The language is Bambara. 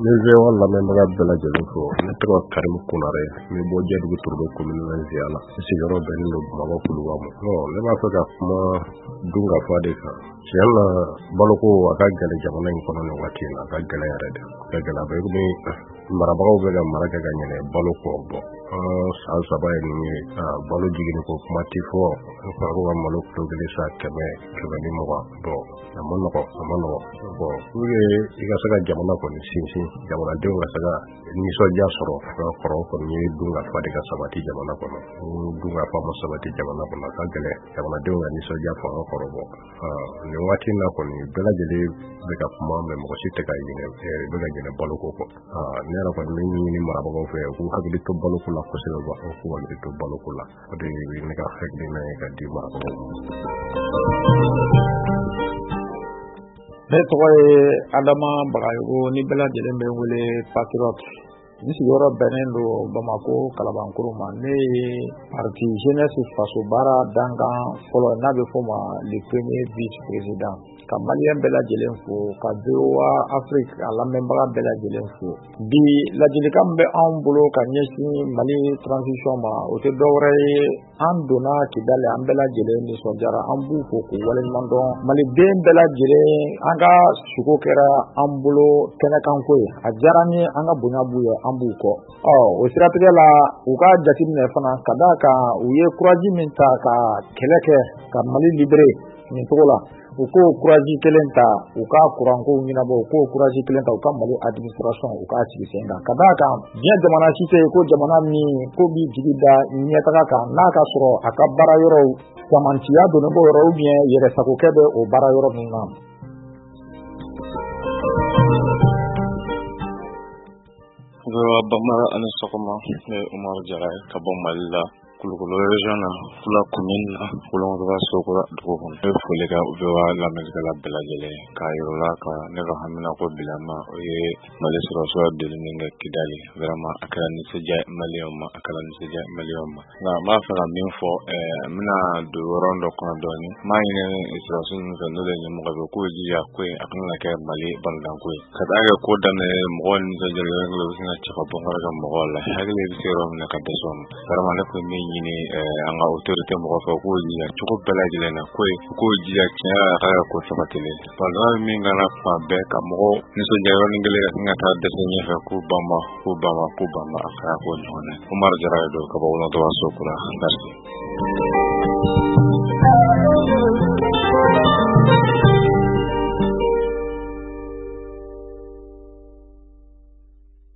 Nizewa lamɛnbaga bɛɛ lajɛlen fo ne tɔgɔ Karimu Konare ne bɔ Jɛdugu Torodo commune la Nziyala sigiyɔrɔ bɛnnen don Bamakɔ Kuluba ma. Ne b'a fɛ ka kuma dunkafa de kan. Tiɲɛ la baloko a ka gɛlɛn jamana in kɔnɔ nin waati in na, a ka gɛlɛn yɛrɛ de. A ka gɛlɛn, a bɛ komi marabagaw bɛ ka mara kɛ ka ɲinɛ balo kɔ bɔ. San 3 ye nin ye, balo jiginni ko kuma ti fɔ. N fariko ka malo kilo kelen san 120. A ma nɔgɔ. Puruke i ka se ka jamana kɔni sinsin, jamanadenw ka se ka nisɔndiya sɔrɔ, kɔrɔ kɔni ye dunkafa de ka sabati jamana kɔnɔ. Dunkafa ma sabati jamana kɔnɔ, a ka gɛlɛn jamanadenw ka nisɔndiya fanga kɔrɔ bɔ. Nin waati in na kɔni bɛɛ lajɛlen bɛ ka kuma, mɛ mɔgɔ si tɛ ka ɲinɛ baloko kɔ. Ne yɛrɛ kɔni bɛ ɲini marabagaw fɛ k'u hakili to baloko la kosɛbɛ, k'u hakili to baloko la. O de ye ne ka hakilina ye ka di marabagaw ma. Ne tɔgɔ ye Adama Bagayogo, ni bɛɛ lajɛlen bɛ wele Patriote. N sigiyɔrɔ bɛnnen don Bamako Kalabankuru ma. Ne ye parti Jeunesse faso baara dankan fɔlɔ n'a bɛ fɔ ma le premier vice président. Ka maliyɛn bɛɛ lajɛlen fo, ka VOA Afrique a lamɛnbaga bɛɛ lajɛlen fo. Bi ladilikan bɛ anw bolo ka ɲɛsin Mali transition ma, o tɛ dɔwɛrɛ ye, an donna Kidali, an bɛɛ lajɛlen nisɔndiyara, an b'u fo k'u waleɲuman dɔn. Maliden bɛɛ lajɛlen, an ka suko kɛra an bolo kɛnɛkanko ye. A diyara n ye, an ka bonya b'u ye, an b'u kɔ. O siratigɛ la, u ka jateminɛ fana ka d'a kan u ye courage min ta ka kɛlɛ kɛ, ka Mali libéré nin cogo la. U ko courage kelen ta, u ka kurankow ɲɛnabɔ, u ko courage kelen ta, u ka Mali administration u k'a sigi sen kan. Ka d'a kan diɲɛ jamana si tɛ yen ko jamana min ko b'i jigi da ɲɛtaga kan n'a ka sɔrɔ a ka baara yɔrɔw camantiya donnen b'o yɔrɔ ou bien yɛrɛsagokɛ bɛ o baara yɔrɔ ninnu na. Bamara ani sɔgɔma, ne ye Umaru Jara ye ka bɔ Mali la, Kulukoro région na, Fula commune na, Wolonfila Sokora dugu kɔnɔ. Ne bɛ foli kɛ VOA lamɛnnikɛla bɛɛ lajɛlen k'a yir'u la ka ne ka hamina ko bilama o ye Mali sɔrɔsɔ deli min kɛ Kidali. Vraiment a kɛra nisɔndiya maliyɛnw ma, a kɛra nisɔndiya maliyɛnw ma. Nka n b'a fɛ ka min fɔ, n bɛna don yɔrɔ dɔ kɔnɔ dɔɔni. N b'a ɲini sɔrɔsi ninnu fɛ n'o de ye ɲɛmɔgɔ ye k'o jija ko in a kana na kɛ Mali balodanko ye. Ka taa kɛ ko daminɛ mɔgɔw nisɔndiyalen yɔrɔ kelen u bɛ sin ka cɛ ka bɔ kɔrɔ kɛ mɔgɔw la. Hakili bɛ se yɔrɔ min na ka dɛsɛ o ma. Vraiment ne kun bɛ min ɲini an ka autorité mɔgɔ fɛ k'o jija cogo bɛɛ lajɛlen na k'o jija tiɲɛ yɛrɛ ka ko sabatilen. Balodan bɛ min kana fan bɛɛ ka mɔgɔw nisɔndiya yɔrɔnin kelen ka sin ka taa dɛsɛ ɲɛfɛ k'u banba a fɛ k'o ɲɔgɔn na. Umaru Jara de don ka bɔ Wolonfila Sokora. Merci.